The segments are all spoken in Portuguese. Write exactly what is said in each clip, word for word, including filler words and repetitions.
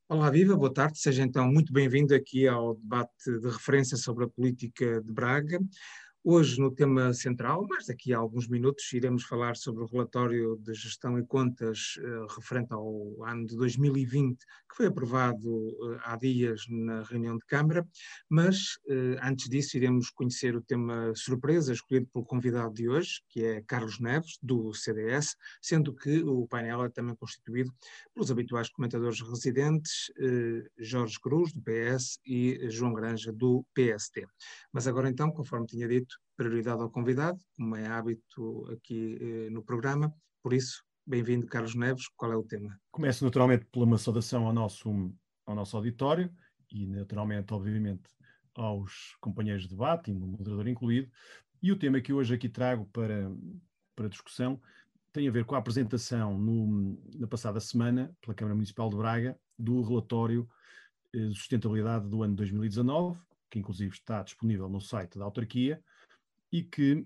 Olá, viva, boa tarde, seja então muito bem-vindo aqui ao debate de referência sobre a política de Braga. Hoje, no tema central, mas daqui a alguns minutos, iremos falar sobre o relatório de gestão e contas eh, referente ao ano de dois mil e vinte, que foi aprovado eh, há dias na reunião de Câmara, mas eh, antes disso iremos conhecer o tema surpresa escolhido pelo convidado de hoje, que é Carlos Neves, do C D S, sendo que o painel é também constituído pelos habituais comentadores residentes, eh, Jorge Cruz, do P S, e João Granja, do P S T. Mas agora então, conforme tinha dito, prioridade ao convidado, como é hábito aqui eh, no programa. Por isso, bem-vindo, Carlos Neves. Qual é o tema? Começo naturalmente por uma saudação ao nosso, ao nosso auditório e naturalmente, obviamente, aos companheiros de debate, e no moderador incluído. E o tema que hoje aqui trago para, para discussão tem a ver com a apresentação no, na passada semana, pela Câmara Municipal de Braga, do relatório eh, de sustentabilidade do ano dois mil e dezanove, que inclusive está disponível no site da autarquia, e que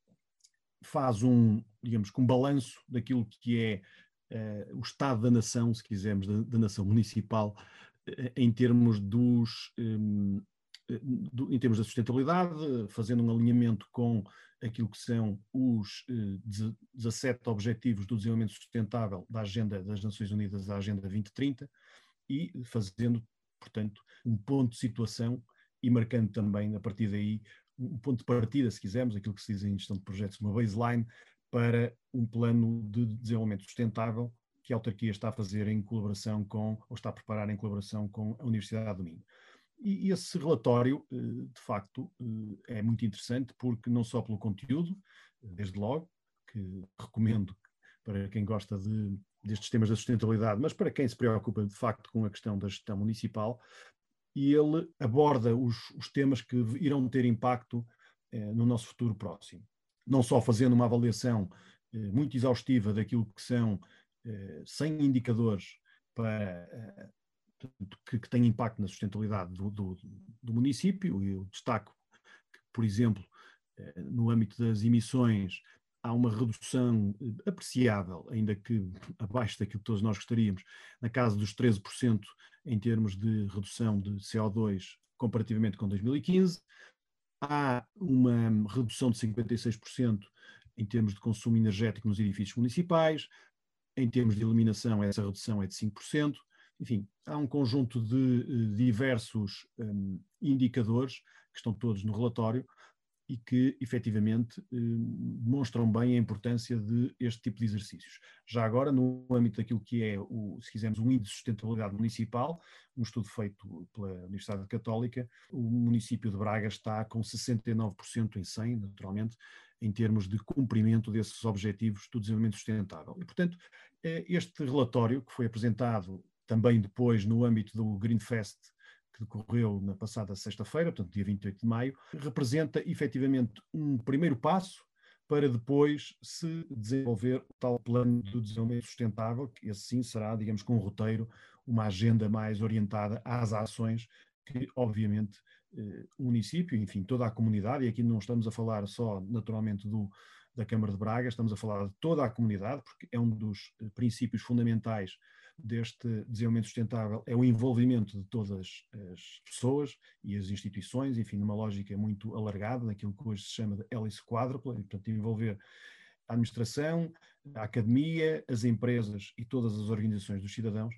faz um, digamos, um balanço daquilo que é uh, o estado da nação, se quisermos, da, da nação municipal, uh, em termos dos, um, do, em termos da sustentabilidade, fazendo um alinhamento com aquilo que são os uh, dezassete Objetivos do Desenvolvimento Sustentável da Agenda das Nações Unidas, da Agenda vinte trinta, e fazendo, portanto, um ponto de situação e marcando também, a partir daí, um ponto de partida, se quisermos, aquilo que se diz em gestão de projetos, uma baseline para um plano de desenvolvimento sustentável que a autarquia está a fazer em colaboração com, ou está a preparar em colaboração com a Universidade do Minho. E esse relatório, de facto, é muito interessante porque não só pelo conteúdo, desde logo, que recomendo para quem gosta de, destes temas da sustentabilidade, mas para quem se preocupa de facto com a questão da gestão municipal, e ele aborda os, os temas que irão ter impacto eh, no nosso futuro próximo. Não só fazendo uma avaliação eh, muito exaustiva daquilo que são eh, cem indicadores para, eh, que, que têm impacto na sustentabilidade do, do, do município, e eu destaco que, por exemplo, eh, no âmbito das emissões, há uma redução apreciável, ainda que abaixo daquilo que todos nós gostaríamos, na casa dos treze por cento em termos de redução de C O dois comparativamente com dois mil e quinze. Há uma redução de cinquenta e seis por cento em termos de consumo energético nos edifícios municipais. Em termos de iluminação, essa redução é de cinco por cento. Enfim, há um conjunto de uh, diversos um, indicadores que estão todos no relatório e que, efetivamente, demonstram bem a importância de este tipo de exercícios. Já agora, no âmbito daquilo que é, o, se quisermos, um índice de sustentabilidade municipal, um estudo feito pela Universidade Católica, o município de Braga está com sessenta e nove por cento em cem, naturalmente, em termos de cumprimento desses objetivos do desenvolvimento sustentável. E, portanto, este relatório, que foi apresentado também depois no âmbito do Greenfest, que decorreu na passada sexta-feira, portanto, dia vinte e oito de maio, representa efetivamente um primeiro passo para depois se desenvolver o tal plano de desenvolvimento sustentável, que esse sim será, digamos, com um roteiro, uma agenda mais orientada às ações que, obviamente, o município, enfim, toda a comunidade, e aqui não estamos a falar só, naturalmente, do, da Câmara de Braga, estamos a falar de toda a comunidade, porque é um dos princípios fundamentais deste desenvolvimento sustentável, é o envolvimento de todas as pessoas e as instituições, enfim, numa lógica muito alargada, naquilo que hoje se chama de hélice quádrupla, e, portanto, envolver a administração, a academia, as empresas e todas as organizações dos cidadãos.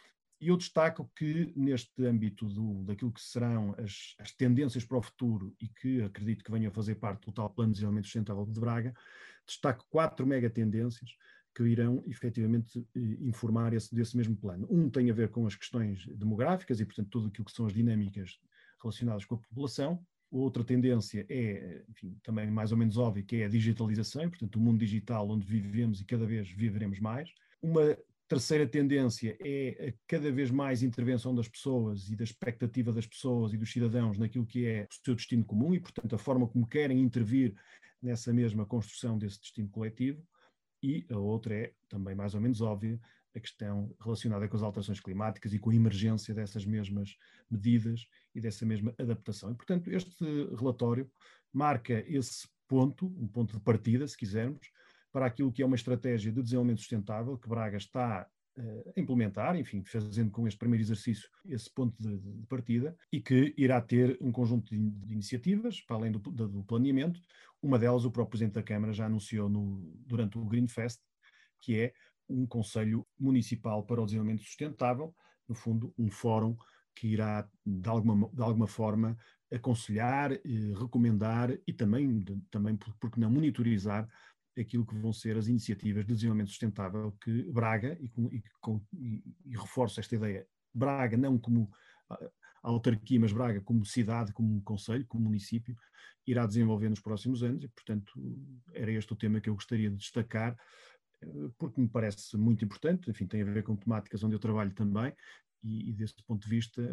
E eu destaco que, neste âmbito do, daquilo que serão as, as tendências para o futuro e que acredito que venham a fazer parte do tal Plano de Desenvolvimento Sustentável de Braga, destaco quatro megatendências que irão, efetivamente, informar esse, desse mesmo plano. Um tem a ver com as questões demográficas e, portanto, tudo aquilo que são as dinâmicas relacionadas com a população. Outra tendência é, enfim, também mais ou menos óbvia, que é a digitalização, e, portanto, o mundo digital onde vivemos e cada vez viveremos mais. Uma terceira tendência é a cada vez mais intervenção das pessoas e da expectativa das pessoas e dos cidadãos naquilo que é o seu destino comum e, portanto, a forma como querem intervir nessa mesma construção desse destino coletivo. E a outra é, também mais ou menos óbvia, a questão relacionada com as alterações climáticas e com a emergência dessas mesmas medidas e dessa mesma adaptação. E, portanto, este relatório marca esse ponto, um ponto de partida, se quisermos, para aquilo que é uma estratégia de desenvolvimento sustentável que Braga está a implementar, enfim, fazendo com este primeiro exercício esse ponto de, de partida, e que irá ter um conjunto de, de iniciativas, para além do, do planeamento. Uma delas o próprio Presidente da Câmara já anunciou no, durante o Green Fest, que é um Conselho Municipal para o Desenvolvimento Sustentável, no fundo um fórum que irá, de alguma, de alguma forma, aconselhar, eh, recomendar e também, de, também, porque não, monitorizar aquilo que vão ser as iniciativas de desenvolvimento sustentável que Braga, e, e, e, e reforço esta ideia, Braga não como a autarquia, mas Braga como cidade, como concelho, como município, irá desenvolver nos próximos anos, e portanto era este o tema que eu gostaria de destacar, porque me parece muito importante, enfim, tem a ver com temáticas onde eu trabalho também, e, e desse ponto de vista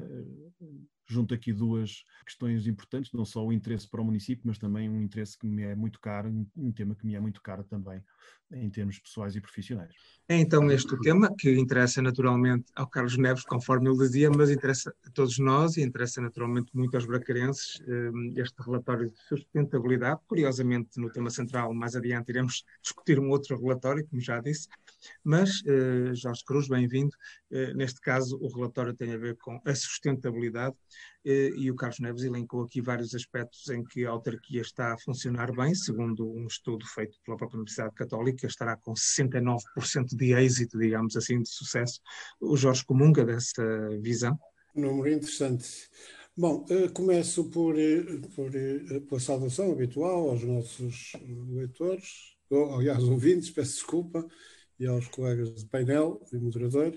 junto aqui duas questões importantes, não só o interesse para o município, mas também um interesse que me é muito caro, um tema que me é muito caro também, em termos pessoais e profissionais. É então este o tema que interessa naturalmente ao Carlos Neves, conforme ele dizia, mas interessa a todos nós e interessa naturalmente muito aos bracarenses, este relatório de sustentabilidade. Curiosamente, no tema central, mais adiante iremos discutir um outro relatório, como já disse, mas, Jorge Cruz, bem-vindo. Neste caso, o relatório tem a ver com a sustentabilidade, e o Carlos Neves elencou aqui vários aspectos em que a autarquia está a funcionar bem, segundo um estudo feito pela própria Universidade Católica, estará com sessenta e nove por cento de êxito, digamos assim, de sucesso. O Jorge comunga dessa visão? Um número interessante. Bom, começo por, por, pela saudação habitual aos nossos leitores, ou, aliás, ouvintes, peço desculpa, e aos colegas de painel e moderador.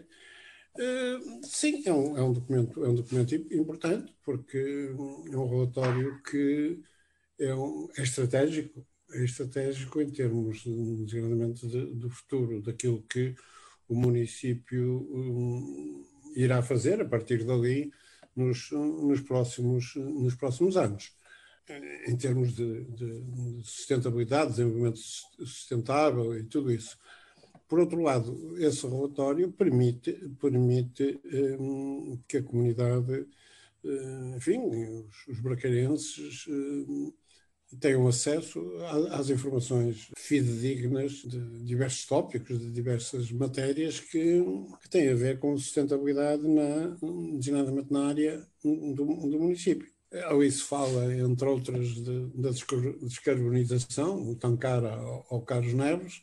Uh, sim, é um, é, um documento, é um documento importante, porque é um relatório que é, um, é estratégico, é estratégico em termos, desgraçadamente, de, do futuro, daquilo que o município um, irá fazer a partir dali nos, nos, próximos, nos próximos anos. Em termos de, de, de sustentabilidade, desenvolvimento sustentável e tudo isso. Por outro lado, esse relatório permite, permite um, que a comunidade, uh, enfim, os, os bracarenses uh, tenham acesso a, às informações fidedignas de diversos tópicos, de diversas matérias que, que têm a ver com sustentabilidade, na, designadamente na área do, do município. Ali se fala, entre outras, de, da descarbonização, tão cara ao, ao Carlos Neves,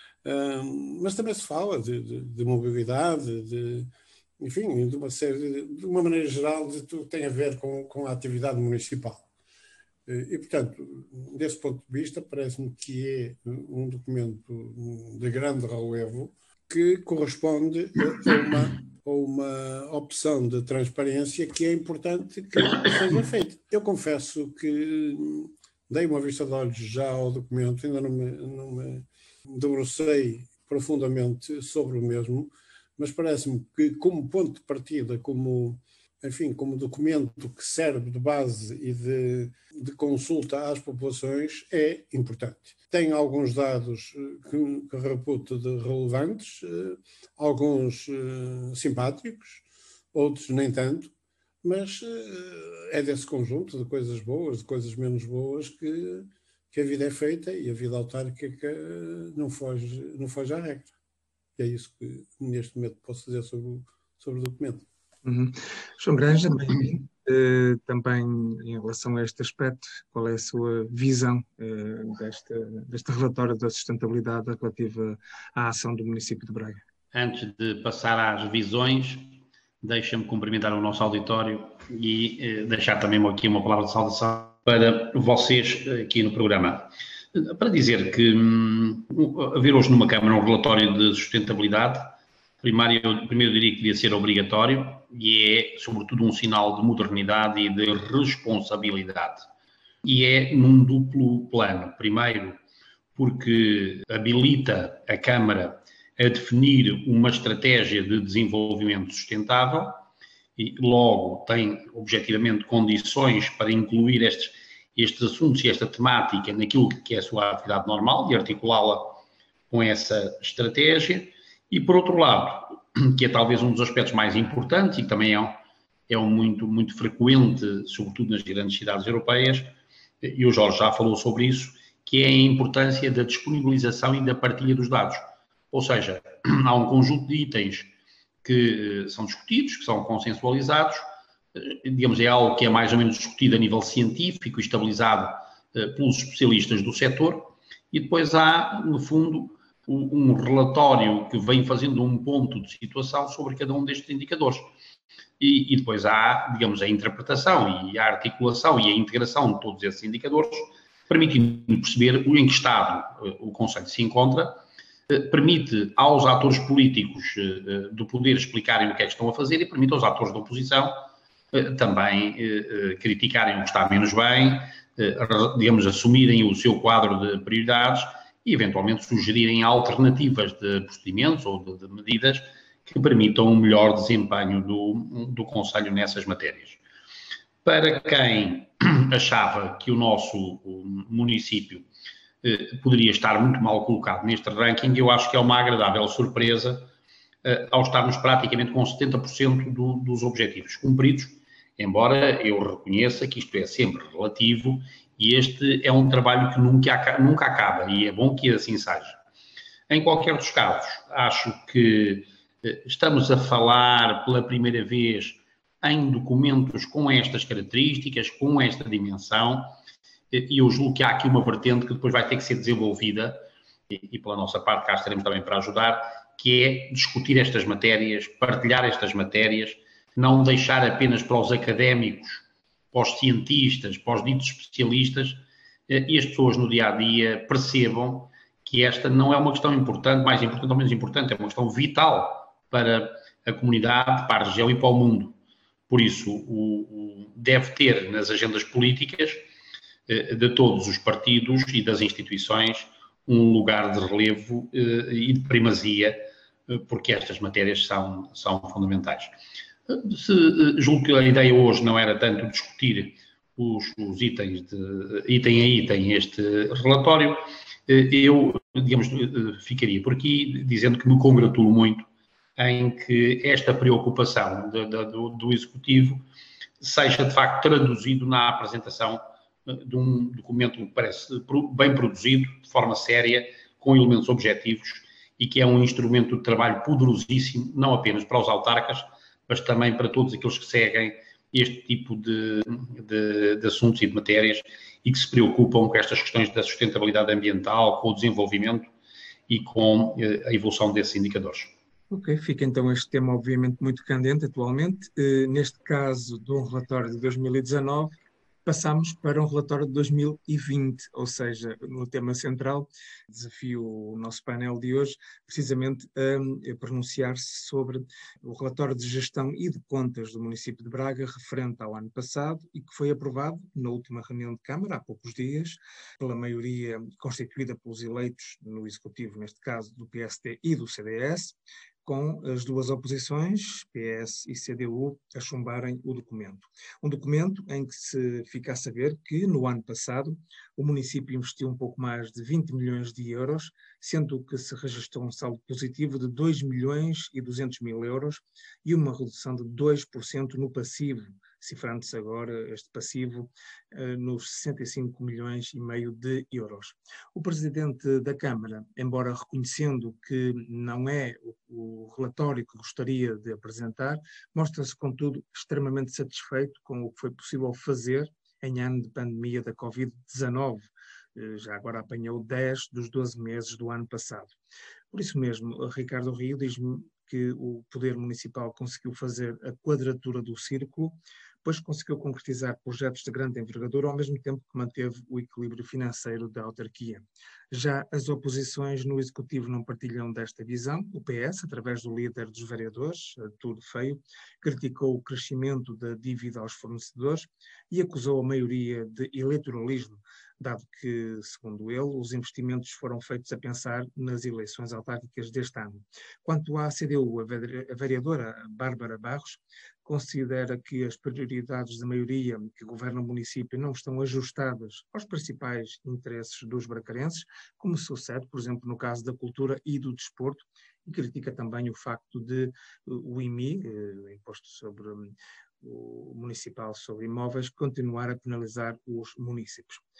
Um, mas também se fala de, de, de mobilidade, de, enfim, de uma série, de, de uma maneira geral, de tudo que tem a ver com, com a atividade municipal. E, portanto, desse ponto de vista, parece-me que é um documento de grande relevo que corresponde a uma, a uma opção de transparência que é importante que seja feita. Eu confesso que dei uma vista de olhos já ao documento, ainda não me, não me debrucei profundamente sobre o mesmo, mas parece-me que como ponto de partida, como, enfim, como documento que serve de base e de, de consulta às populações, é importante. Tem alguns dados que, que reputo de relevantes, alguns simpáticos, outros nem tanto, mas é desse conjunto de coisas boas, de coisas menos boas que que a vida é feita, e a vida autárquica não foge, não foge à regra. E é isso que neste momento posso dizer sobre o, sobre o documento. Uhum. João Granja, bem-vindo. Uh, também em relação a este aspecto, qual é a sua visão uh, desta, deste relatório da sustentabilidade relativa à ação do município de Braga? Antes de passar às visões, deixa-me cumprimentar o nosso auditório e uh, deixar também aqui uma palavra de saudação para vocês aqui no programa. Para dizer que hum, haver hoje numa Câmara um relatório de sustentabilidade, primeiro eu, primeiro eu diria que devia ser obrigatório, e é sobretudo um sinal de modernidade e de responsabilidade. E é num duplo plano. Primeiro, porque habilita a Câmara a definir uma estratégia de desenvolvimento sustentável, e logo tem objetivamente condições para incluir estes, estes assuntos e esta temática naquilo que é a sua atividade normal e articulá-la com essa estratégia. E por outro lado, que é talvez um dos aspectos mais importantes e que também é, um, é um muito, muito frequente, sobretudo nas grandes cidades europeias, e o Jorge já falou sobre isso, que é a importância da disponibilização e da partilha dos dados. Ou seja, há um conjunto de itens que são discutidos, que são consensualizados, digamos, é algo que é mais ou menos discutido a nível científico e estabilizado pelos especialistas do setor, e depois há, no fundo, um relatório que vem fazendo um ponto de situação sobre cada um destes indicadores. E, e depois há, digamos, a interpretação e a articulação e a integração de todos esses indicadores, permitindo perceber em que estado o Conselho se encontra, permite aos atores políticos do poder explicarem o que é que estão a fazer e permite aos atores da oposição também criticarem o que está menos bem, digamos, assumirem o seu quadro de prioridades e, eventualmente, sugerirem alternativas de procedimentos ou de, de medidas que permitam um melhor desempenho do, do Conselho nessas matérias. Para quem achava que o nosso o município eh, poderia estar muito mal colocado neste ranking, eu acho que é uma agradável surpresa eh, ao estarmos praticamente com setenta por cento do, dos objetivos cumpridos, embora eu reconheça que isto é sempre relativo e este é um trabalho que nunca, nunca acaba e é bom que assim seja. Em qualquer dos casos, acho que eh, estamos a falar pela primeira vez em documentos com estas características, com esta dimensão, e eu julgo que há aqui uma vertente que depois vai ter que ser desenvolvida, e, e pela nossa parte cá estaremos também para ajudar, que é discutir estas matérias, partilhar estas matérias, não deixar apenas para os académicos, para os cientistas, para os ditos especialistas, e as pessoas no dia-a-dia percebam que esta não é uma questão importante, mais importante ou menos importante, é uma questão vital para a comunidade, para a região e para o mundo. Por isso, o, o, deve ter nas agendas políticas eh, de todos os partidos e das instituições um lugar de relevo eh, e de primazia, eh, porque estas matérias são, são fundamentais. Se, eh, julgo que a ideia hoje não era tanto discutir os, os itens, de, item a item, este relatório, eh, eu, digamos, eh, ficaria por aqui dizendo que me congratulo muito em que esta preocupação de, de, do, do Executivo seja, de facto, traduzido na apresentação de um documento que parece bem produzido, de forma séria, com elementos objetivos e que é um instrumento de trabalho poderosíssimo, não apenas para os autarcas, mas também para todos aqueles que seguem este tipo de, de, de assuntos e de matérias e que se preocupam com estas questões da sustentabilidade ambiental, com o desenvolvimento e com a evolução desses indicadores. Ok, fica então este tema obviamente muito candente atualmente. Uh, neste caso, de um relatório de dois mil e dezanove, passamos para um relatório de dois mil e vinte, ou seja, no tema central, desafio o nosso painel de hoje, precisamente a, a pronunciar-se sobre o relatório de gestão e de contas do município de Braga, referente ao ano passado, e que foi aprovado na última reunião de Câmara, há poucos dias, pela maioria constituída pelos eleitos no Executivo, neste caso do P S D e do C D S, com as duas oposições, P S e C D U, a chumbarem o documento. Um documento em que se fica a saber que, no ano passado, o município investiu um pouco mais de vinte milhões de euros, sendo que se registrou um saldo positivo de dois milhões e duzentos mil euros e uma redução de dois por cento no passivo, cifrando-se agora este passivo uh, nos sessenta e cinco milhões e meio de euros. O Presidente da Câmara, embora reconhecendo que não é o, o relatório que gostaria de apresentar, mostra-se, contudo, extremamente satisfeito com o que foi possível fazer em ano de pandemia da covid dezanove. Uh, já agora apanhou dez dos doze meses do ano passado. Por isso mesmo, Ricardo Rio diz-me que o Poder Municipal conseguiu fazer a quadratura do círculo, pois conseguiu concretizar projetos de grande envergadura ao mesmo tempo que manteve o equilíbrio financeiro da autarquia. Já as oposições no Executivo não partilham desta visão. O P S, através do líder dos vereadores, Tudo Feio, criticou o crescimento da dívida aos fornecedores e acusou a maioria de eleitoralismo, dado que, segundo ele, os investimentos foram feitos a pensar nas eleições autárquicas deste ano. Quanto à C D U, a vereadora Bárbara Barros considera que as prioridades da maioria que governa o município não estão ajustadas aos principais interesses dos bracarenses, como sucede, por exemplo, no caso da cultura e do desporto, e critica também o facto de o I M I, o Imposto sobre o Municipal sobre Imóveis, continuar a penalizar os municípios.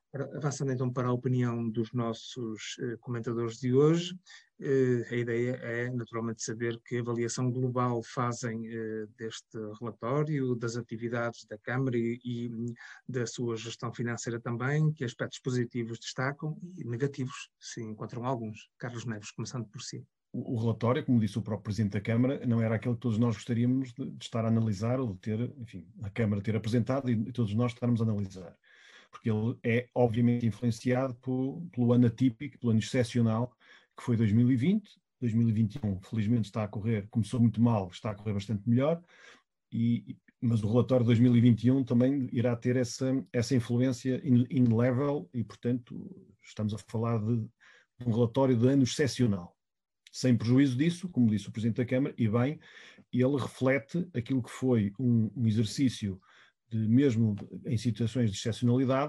Avançando então para a opinião dos nossos eh, comentadores de hoje, eh, a ideia é naturalmente saber que avaliação global fazem eh, deste relatório, das atividades da Câmara e, e da sua gestão financeira também, que aspectos positivos destacam e negativos, se encontram alguns. Carlos Neves, começando por si. O relatório, como disse o próprio Presidente da Câmara, não era aquele que todos nós gostaríamos de, de estar a analisar ou de ter, enfim, a Câmara ter apresentado e, e todos nós estarmos a analisar. Porque ele é, obviamente, influenciado por, pelo ano atípico, pelo ano excepcional, que foi dois mil e vinte. dois mil e vinte e um, felizmente, está a correr, começou muito mal, está a correr bastante melhor, e, mas o relatório de dois mil e vinte e um também irá ter essa, essa influência in, in level, e, portanto, estamos a falar de, de um relatório de ano excepcional. Sem prejuízo disso, como disse o Presidente da Câmara, e bem, ele reflete aquilo que foi um, um exercício, de, mesmo em situações de excepcionalidade,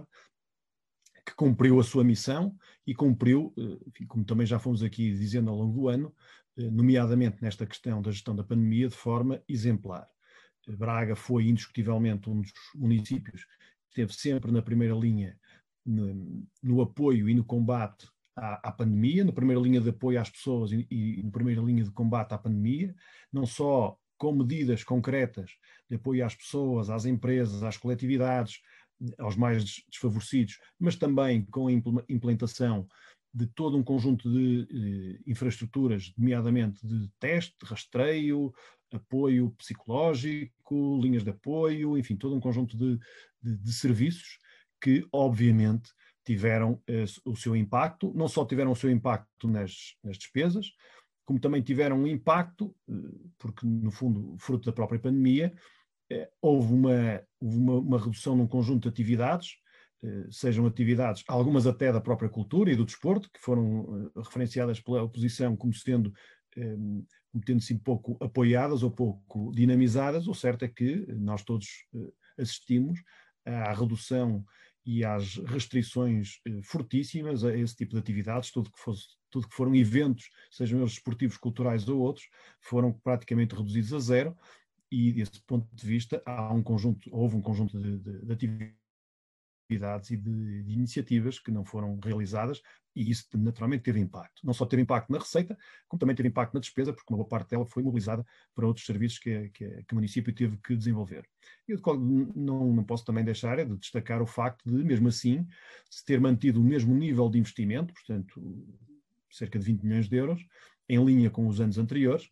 que cumpriu a sua missão e cumpriu, enfim, como também já fomos aqui dizendo ao longo do ano, nomeadamente nesta questão da gestão da pandemia, de forma exemplar. Braga foi indiscutivelmente um dos municípios que esteve sempre na primeira linha no, no apoio e no combate À, à pandemia, na primeira linha de apoio às pessoas e, e na primeira linha de combate à pandemia, não só com medidas concretas de apoio às pessoas, às empresas, às coletividades, aos mais desfavorecidos, mas também com a implementação de todo um conjunto de eh, infraestruturas, nomeadamente de teste, rastreio, apoio psicológico, linhas de apoio, enfim, todo um conjunto de, de, de serviços que, obviamente, tiveram eh, o seu impacto, não só tiveram o seu impacto nas, nas despesas, como também tiveram um impacto, eh, porque no fundo, fruto da própria pandemia, eh, houve, uma, houve uma, uma redução num conjunto de atividades, eh, sejam atividades, algumas até da própria cultura e do desporto, que foram eh, referenciadas pela oposição como sendo, eh, como tendo sido pouco apoiadas ou pouco dinamizadas. O certo é que nós todos eh, assistimos à redução e às restrições eh, fortíssimas a esse tipo de atividades, tudo que, fosse, tudo que foram eventos, sejam eles esportivos, culturais ou outros, foram praticamente reduzidos a zero, e desse ponto de vista há um conjunto, houve um conjunto de, de, de atividades e de, de iniciativas que não foram realizadas, e isso naturalmente teve impacto. Não só teve impacto na receita, como também teve impacto na despesa, porque uma boa parte dela foi mobilizada para outros serviços que, que, que o município teve que desenvolver. Eu não, não posso também deixar de destacar o facto de, mesmo assim, se ter mantido o mesmo nível de investimento, portanto, cerca de vinte milhões de euros, em linha com os anos anteriores,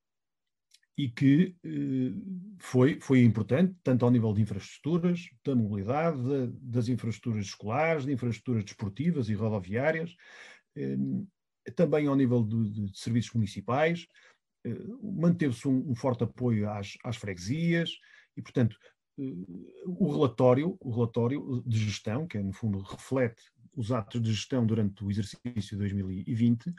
e que eh, foi, foi importante, tanto ao nível de infraestruturas, da mobilidade, de, das infraestruturas escolares, de infraestruturas desportivas e rodoviárias, eh, também ao nível de, de serviços municipais. Eh, manteve-se um, um forte apoio às, às freguesias e, portanto, eh, o relatório, o relatório de gestão, que no fundo reflete os atos de gestão durante o exercício de dois mil e vinte,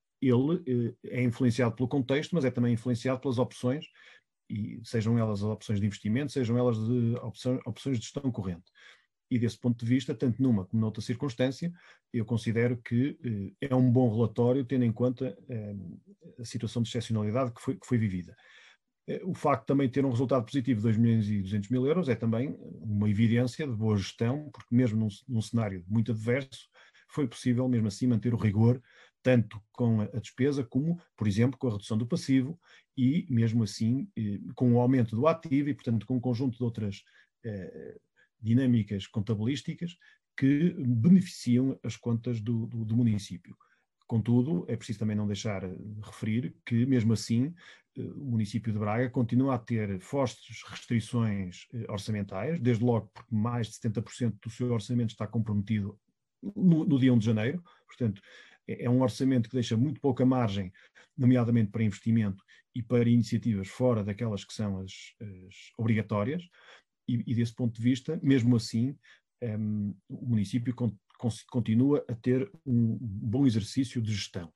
ele eh, é influenciado pelo contexto, mas é também influenciado pelas opções, e sejam elas as opções de investimento, sejam elas de opções, opções de gestão corrente. E desse ponto de vista, tanto numa como noutra circunstância, eu considero que eh, é um bom relatório, tendo em conta eh, a situação de excepcionalidade que foi, que foi vivida. Eh, o facto de também ter um resultado positivo de dois milhões e duzentos mil euros é também uma evidência de boa gestão, porque mesmo num, num cenário muito adverso, foi possível, mesmo assim, manter o rigor, tanto com a despesa como, por exemplo, com a redução do passivo e, mesmo assim, com o aumento do ativo e, portanto, com um conjunto de outras eh, dinâmicas contabilísticas que beneficiam as contas do, do, do município. Contudo, é preciso também não deixar de referir que, mesmo assim, o município de Braga continua a ter fortes restrições orçamentais, desde logo porque mais de setenta por cento do seu orçamento está comprometido no, no dia primeiro de janeiro, portanto, é um orçamento que deixa muito pouca margem, nomeadamente para investimento e para iniciativas fora daquelas que são as, as obrigatórias, e, e desse ponto de vista, mesmo assim, um, o município con, con, continua a ter um bom exercício de gestão.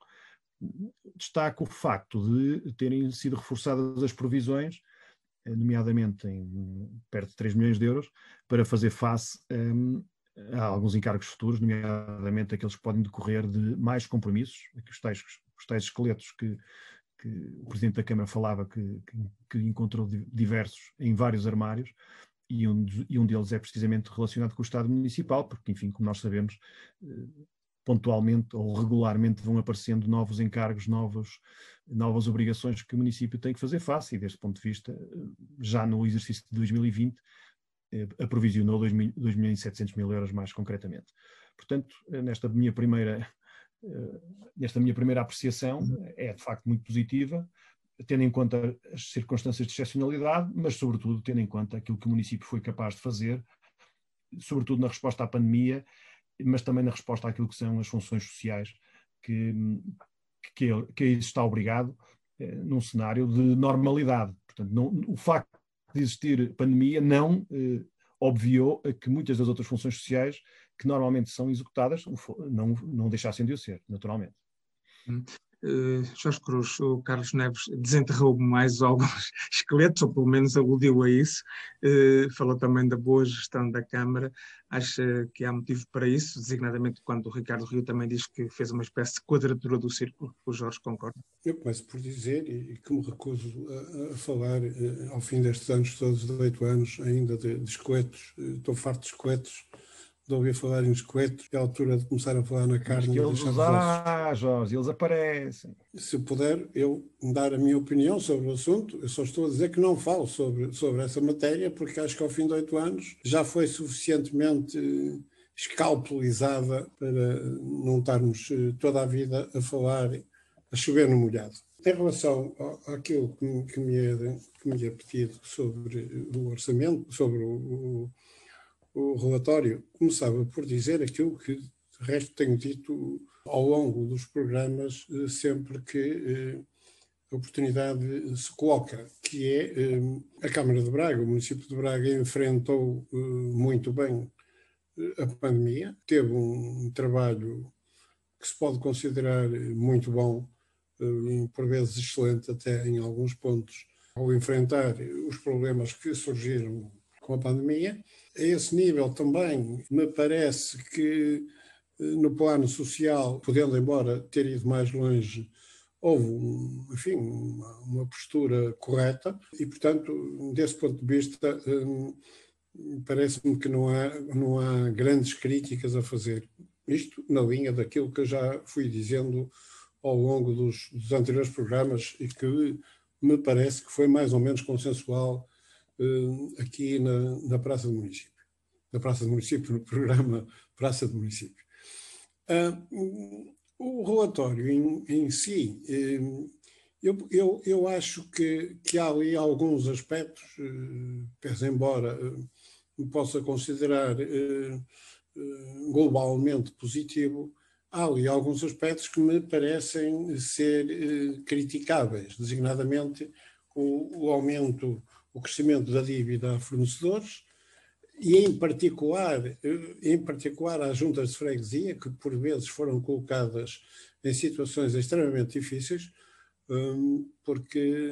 Destaco o facto de terem sido reforçadas as provisões, nomeadamente em perto de três milhões de euros, para fazer face um, há alguns encargos futuros, nomeadamente aqueles que podem decorrer de mais compromissos, os tais, os tais esqueletos que, que o Presidente da Câmara falava que, que, que encontrou diversos em vários armários, e um, e um deles é precisamente relacionado com o Estado Municipal, porque, enfim, como nós sabemos, pontualmente ou regularmente vão aparecendo novos encargos, novos, novas obrigações que o município tem que fazer face, e deste ponto de vista, já no exercício de dois mil e vinte, aprovisionou dois milhões e setecentos mil euros mais concretamente. Portanto, nesta minha primeira, nesta minha primeira apreciação, é de facto muito positiva, tendo em conta as circunstâncias de excepcionalidade, mas sobretudo tendo em conta aquilo que o município foi capaz de fazer, sobretudo na resposta à pandemia, mas também na resposta àquilo que são as funções sociais que, que, que está obrigado eh, num cenário de normalidade. Portanto, não, o facto de existir pandemia não eh, obviou a que muitas das outras funções sociais que normalmente são executadas não, não deixassem de o ser, naturalmente. Hum. Uh, Jorge Cruz, o Carlos Neves desenterrou mais alguns esqueletos, ou pelo menos aludiu a isso, uh, falou também da boa gestão da Câmara. Acha que há motivo para isso, designadamente quando o Ricardo Rio também diz que fez uma espécie de quadratura do círculo? O Jorge concorda? Eu começo por dizer, e que me recuso a, a falar uh, ao fim destes anos todos, de oito anos ainda, de, de esqueletos, uh, estou farto de esqueletos, de ouvir falar em esqueletos, é a altura de começar a falar na carne. Mas que eles os há, Jorge, eles aparecem. Se puder eu dar a minha opinião sobre o assunto, eu só estou a dizer que não falo sobre, sobre essa matéria, porque acho que ao fim de oito anos já foi suficientemente escalpelizada para não estarmos toda a vida a falar, a chover no molhado. Em relação àquilo que me, que me, é, que me é pedido sobre o orçamento, sobre o, o O relatório, começava por dizer aquilo que, de resto, tenho dito ao longo dos programas, sempre que a oportunidade se coloca, que é a Câmara de Braga. O município de Braga enfrentou muito bem a pandemia, teve um trabalho que se pode considerar muito bom, por vezes excelente até em alguns pontos, ao enfrentar os problemas que surgiram com a pandemia. A esse nível também me parece que no plano social, podendo embora ter ido mais longe, houve um, enfim, uma, uma postura correta e, portanto, desse ponto de vista, hum, parece-me que não há, não há grandes críticas a fazer. Isto na linha daquilo que eu já fui dizendo ao longo dos, dos anteriores programas e que me parece que foi mais ou menos consensual aqui na, na Praça do Município, na Praça do Município, no programa Praça do Município. Uh, o relatório em, em si, uh, eu, eu, eu acho que, que há ali alguns aspectos, uh, pese embora uh, possa considerar uh, uh, globalmente positivo, há ali alguns aspectos que me parecem ser uh, criticáveis, designadamente o, o aumento, o crescimento da dívida a fornecedores e, em particular, em particular às juntas de freguesia, que por vezes foram colocadas em situações extremamente difíceis, porque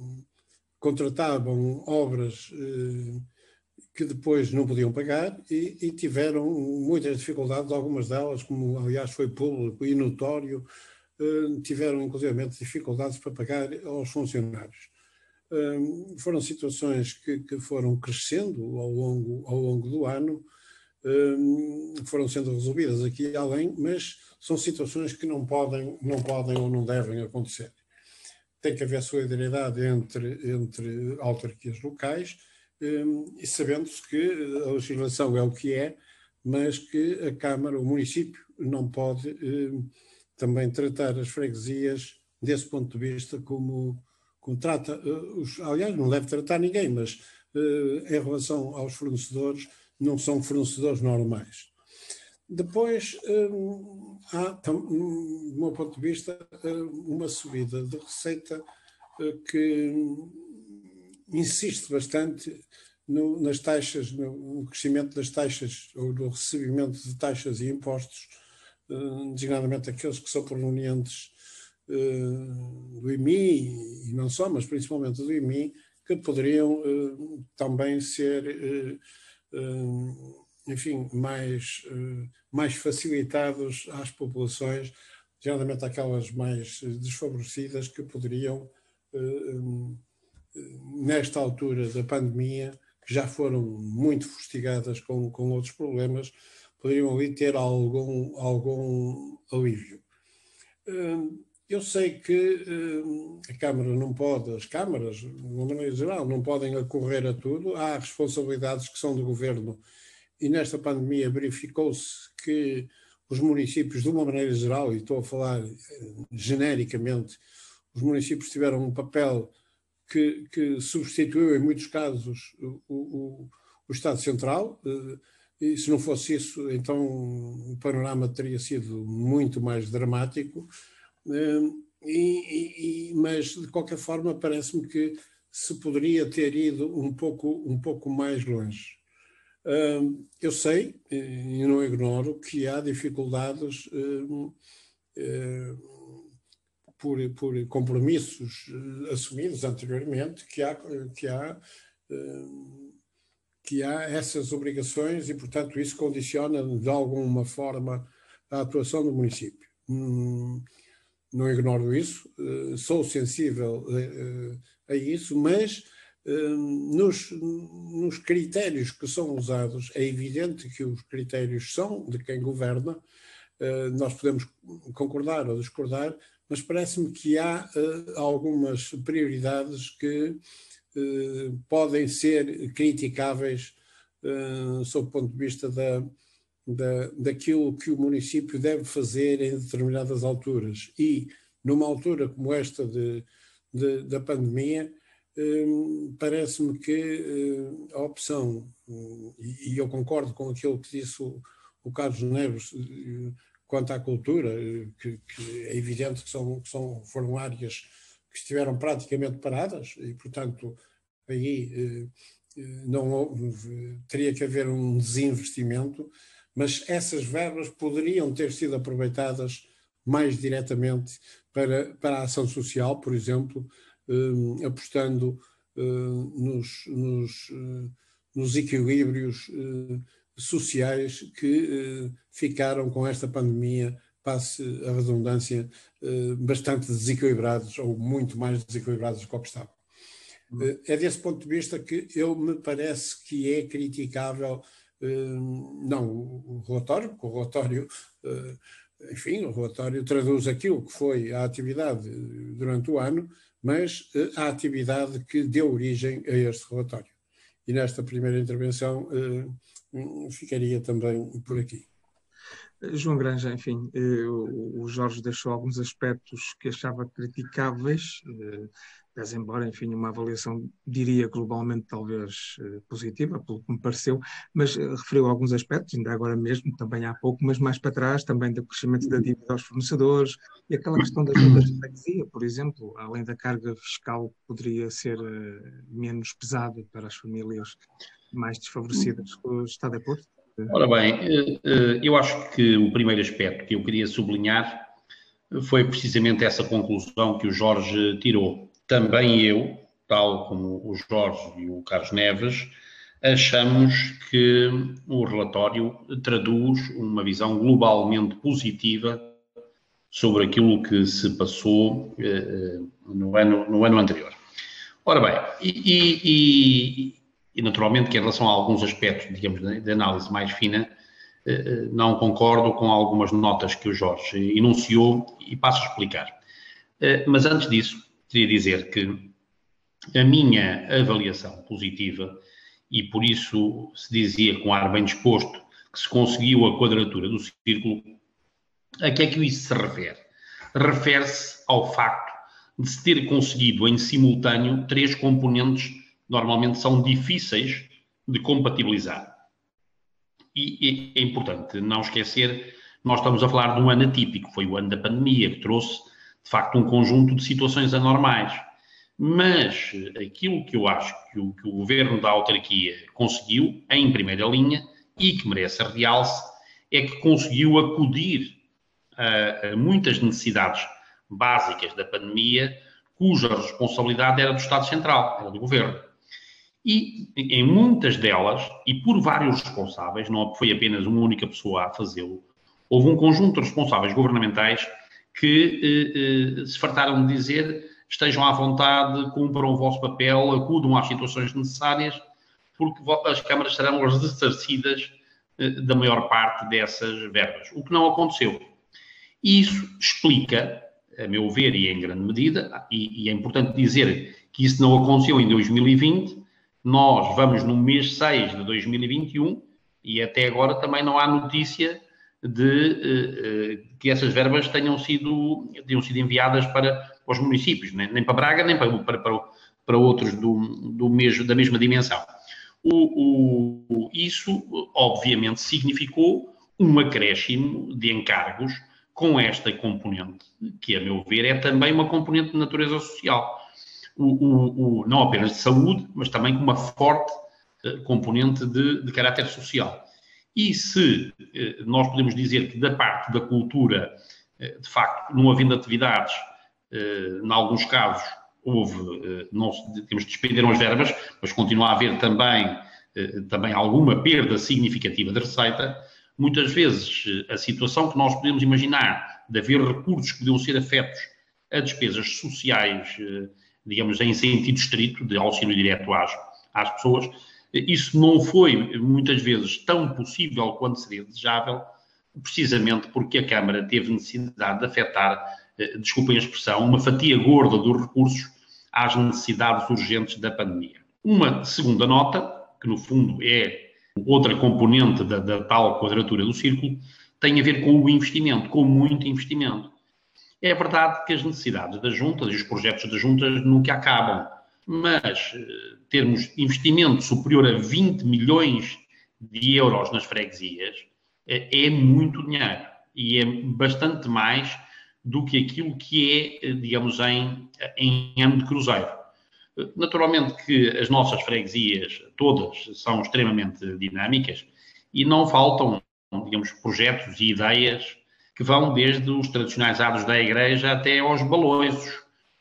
contratavam obras que depois não podiam pagar e, e tiveram muitas dificuldades, algumas delas, como aliás foi público e notório, tiveram inclusive dificuldades para pagar aos funcionários. Um, foram situações que, que foram crescendo ao longo, ao longo do ano, um, foram sendo resolvidas aqui e além, mas são situações que não podem, não podem ou não devem acontecer. Tem que haver solidariedade entre, entre autarquias locais, um, e sabendo-se que a legislação é o que é, mas que a Câmara, o município, não pode um, também tratar as freguesias desse ponto de vista como como trata, os, aliás, não deve tratar ninguém, mas uh, em relação aos fornecedores, não são fornecedores normais. Depois, um, há, um, do meu ponto de vista, uh, uma subida de receita uh, que insiste bastante no, nas taxas, no, no crescimento das taxas, ou no recebimento de taxas e impostos, uh, designadamente aqueles que são provenientes do I M I, e não só, mas principalmente do I M I, que poderiam uh, também ser, uh, uh, enfim, mais, uh, mais facilitados às populações, geralmente aquelas mais desfavorecidas, que poderiam, uh, um, nesta altura da pandemia, que já foram muito fustigadas com, com outros problemas, poderiam ali ter algum, algum alívio. Eu sei que a Câmara não pode, as câmaras, de uma maneira geral, não podem acorrer a tudo. Há responsabilidades que são do Governo e nesta pandemia verificou-se que os municípios, de uma maneira geral, e estou a falar genericamente, os municípios tiveram um papel que, que substituiu, em muitos casos, o, o, o Estado Central. E se não fosse isso, então o panorama teria sido muito mais dramático. E, e, mas, de qualquer forma, parece-me que se poderia ter ido um pouco, um pouco mais longe. Eu sei, e não ignoro, que há dificuldades por, por compromissos assumidos anteriormente, que há, que há, que há essas obrigações e, portanto, isso condiciona de alguma forma a atuação do município. Não ignoro isso, sou sensível a isso, mas nos, nos critérios que são usados, é evidente que os critérios são de quem governa. Nós podemos concordar ou discordar, mas parece-me que há algumas prioridades que podem ser criticáveis sob o ponto de vista da Da, daquilo que o município deve fazer em determinadas alturas. E, numa altura como esta de, de, da pandemia, hum, parece-me que hum, a opção, hum, e, e eu concordo com aquilo que disse o, o Carlos Neves hum, quanto à cultura, que, que é evidente que, são, que são, foram áreas que estiveram praticamente paradas e, portanto, aí hum, não teria que haver um desinvestimento. Mas essas verbas poderiam ter sido aproveitadas mais diretamente para, para a ação social, por exemplo, eh, apostando eh, nos, nos, eh, nos equilíbrios eh, sociais que eh, ficaram com esta pandemia, passe a redundância, eh, bastante desequilibrados, ou muito mais desequilibrados do que estavam. Eh, é desse ponto de vista que eu me parece que é criticável. Uh, não o relatório, porque o relatório, uh, enfim, o relatório traduz aquilo que foi a atividade durante o ano, mas uh, a atividade que deu origem a este relatório. E nesta primeira intervenção uh, ficaria também por aqui. João Granja, enfim, uh, o Jorge deixou alguns aspectos que achava criticáveis, uh, pese embora, enfim, uma avaliação, diria, globalmente talvez uh, positiva, pelo que me pareceu, mas uh, referiu alguns aspectos, ainda agora mesmo, também há pouco, mas mais para trás, também do crescimento da dívida aos fornecedores e aquela questão das juntas de freguesia, por exemplo, além da carga fiscal que poderia ser uh, menos pesada para as famílias mais desfavorecidas. Está de acordo? Ora bem, eu acho que o primeiro aspecto que eu queria sublinhar foi precisamente essa conclusão que o Jorge tirou. Também eu, tal como o Jorge e o Carlos Neves, achamos que o relatório traduz uma visão globalmente positiva sobre aquilo que se passou no ano, no ano anterior. Ora bem, e... e E, naturalmente, que em relação a alguns aspectos, digamos, de análise mais fina, não concordo com algumas notas que o Jorge enunciou e passo a explicar. Mas antes disso, queria dizer que a minha avaliação positiva, e por isso se dizia com ar bem disposto que se conseguiu a quadratura do círculo, a que é que isso se refere? Refere-se ao facto de se ter conseguido em simultâneo três componentes normalmente são difíceis de compatibilizar. E é importante não esquecer, nós estamos a falar de um ano atípico, foi o ano da pandemia, que trouxe, de facto, um conjunto de situações anormais. Mas aquilo que eu acho que o, que o governo da autarquia conseguiu, em primeira linha, e que merece a realce, é que conseguiu acudir a, a muitas necessidades básicas da pandemia, cuja responsabilidade era do Estado Central, era do governo. E em muitas delas, e por vários responsáveis, não foi apenas uma única pessoa a fazê-lo, houve um conjunto de responsáveis governamentais que eh, eh, se fartaram de dizer estejam à vontade, cumpram o vosso papel, acudam às situações necessárias, porque as câmaras serão ressarcidas da maior parte dessas verbas, o que não aconteceu. E isso explica, a meu ver, e em grande medida, e, e é importante dizer que isso não aconteceu em dois mil e vinte, nós vamos no mês seis de dois mil e vinte e um e até agora também não há notícia de uh, que essas verbas tenham sido, tenham sido enviadas para os municípios, nem, nem para Braga, nem para, para, para, para outros do, do mesmo, da mesma dimensão. O, o, isso, obviamente, significou um acréscimo de encargos com esta componente, que, a meu ver, é também uma componente de natureza social. O, o, o, não apenas de saúde, mas também com uma forte uh, componente de, de caráter social. E se uh, nós podemos dizer que da parte da cultura, uh, de facto, não havendo atividades, uh, em alguns casos, houve, uh, não temos de despenderam as verbas, mas continua a haver também, uh, também alguma perda significativa de receita. Muitas vezes, uh, a situação que nós podemos imaginar de haver recursos que podiam ser afetos a despesas sociais, uh, digamos, em sentido estrito, de auxílio direto às, às pessoas, isso não foi, muitas vezes, tão possível quanto seria desejável, precisamente porque a Câmara teve necessidade de afetar, desculpem a expressão, uma fatia gorda dos recursos às necessidades urgentes da pandemia. Uma segunda nota, que no fundo é outra componente da, da tal quadratura do círculo, tem a ver com o investimento, com muito investimento. É verdade que as necessidades das juntas e os projetos das juntas nunca acabam, mas termos investimento superior a vinte milhões de euros nas freguesias é muito dinheiro e é bastante mais do que aquilo que é, digamos, em, em ano de cruzeiro. Naturalmente que as nossas freguesias todas são extremamente dinâmicas e não faltam, digamos, projetos e ideias que vão desde os tradicionais atos da igreja até aos baloiços,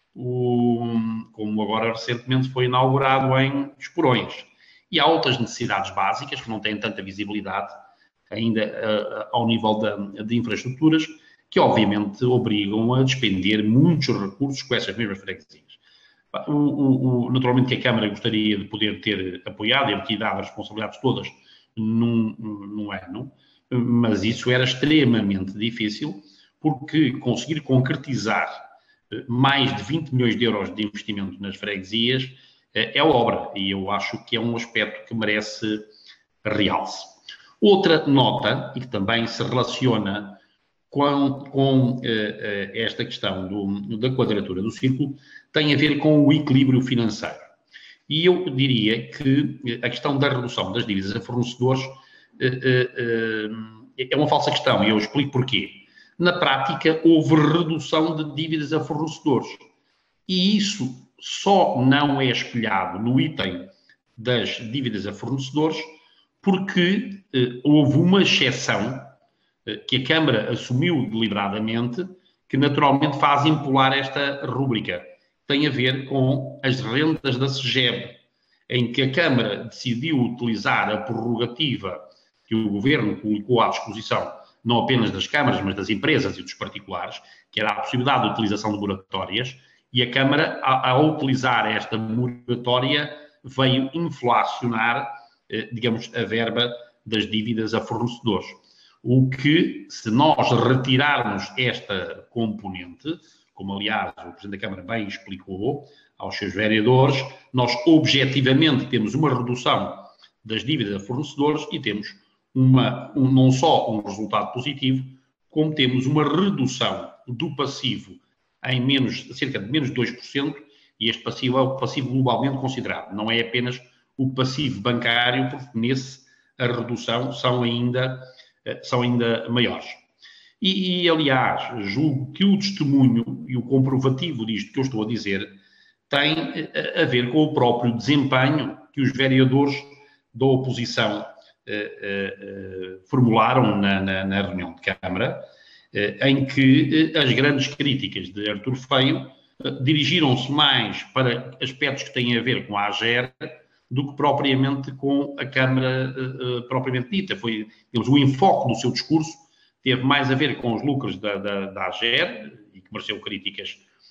o, como agora recentemente foi inaugurado em Esporões. E há outras necessidades básicas que não têm tanta visibilidade ainda uh, ao nível da, de infraestruturas, que obviamente obrigam a despender muitos recursos com essas mesmas freguesias. O, o, o, naturalmente que a Câmara gostaria de poder ter apoiado e ter dado as responsabilidades todas num, num ano, mas isso era extremamente difícil, porque conseguir concretizar mais de vinte milhões de euros de investimento nas freguesias é obra, e eu acho que é um aspecto que merece realce. Outra nota, e que também se relaciona com, com uh, uh, esta questão do, da quadratura do círculo, tem a ver com o equilíbrio financeiro. E eu diria que a questão da redução das dívidas a fornecedores é uma falsa questão, e eu explico porquê. Na prática, houve redução de dívidas a fornecedores. E isso só não é espelhado no item das dívidas a fornecedores porque eh, houve uma exceção eh, que a Câmara assumiu deliberadamente, que naturalmente faz impular esta rúbrica. Tem a ver com as rendas da SEGEB, em que a Câmara decidiu utilizar a prerrogativa que o Governo colocou à disposição, não apenas das câmaras, mas das empresas e dos particulares, que era a possibilidade de utilização de moratórias, e a Câmara, ao utilizar esta moratória, veio inflacionar, digamos, a verba das dívidas a fornecedores. O que, se nós retirarmos esta componente, como aliás o Presidente da Câmara bem explicou aos seus vereadores, nós objetivamente temos uma redução das dívidas a fornecedores e temos Uma, um, não só um resultado positivo, como temos uma redução do passivo em menos, cerca de menos de dois por cento, e este passivo é o passivo globalmente considerado, não é apenas o passivo bancário, porque nesse a redução são ainda, são ainda maiores. E, e, aliás, julgo que o testemunho e o comprovativo disto que eu estou a dizer tem a ver com o próprio desempenho que os vereadores da oposição Uh, uh, uh, formularam na, na, na reunião de Câmara, uh, em que uh, as grandes críticas de Artur Feio uh, dirigiram-se mais para aspectos que têm a ver com a AGER do que propriamente com a Câmara uh, uh, propriamente dita. Foi, digamos, o enfoque do seu discurso teve mais a ver com os lucros da, da, da AGER, e que mereceu críticas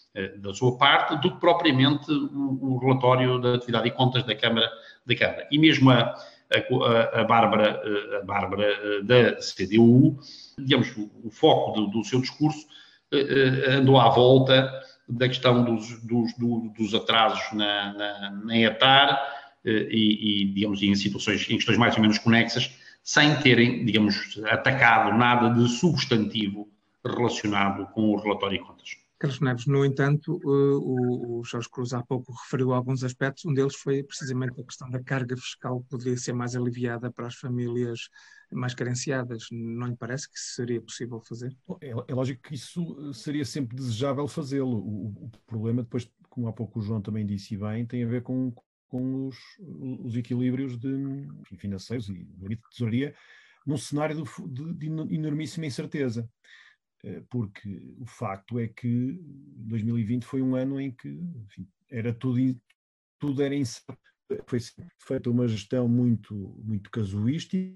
da sua parte, do que propriamente o, o relatório da atividade e contas da Câmara. Da Câmara. E mesmo a, a, a, Bárbara, a Bárbara da C D U, digamos, o, o foco do, do seu discurso andou à volta da questão dos, dos, dos atrasos na, na, na ETAR e, e, digamos, em situações, em questões mais ou menos conexas, sem terem, digamos, atacado nada de substantivo relacionado com o relatório e contas. Carlos Neves, no entanto, o Jorge Cruz há pouco referiu alguns aspectos, um deles foi precisamente a questão da carga fiscal que poderia ser mais aliviada para as famílias mais carenciadas. Não lhe parece que seria possível fazer? É, é lógico que isso seria sempre desejável fazê-lo. O, o problema, depois, como há pouco o João também disse bem, tem a ver com, com os, os equilíbrios de, enfim, financeiros e limite de tesouraria num cenário de, de, de enormíssima incerteza. Porque o facto é que dois mil e vinte foi um ano em que, enfim, era tudo, tudo era incerto. Foi feita uma gestão muito, muito casuística,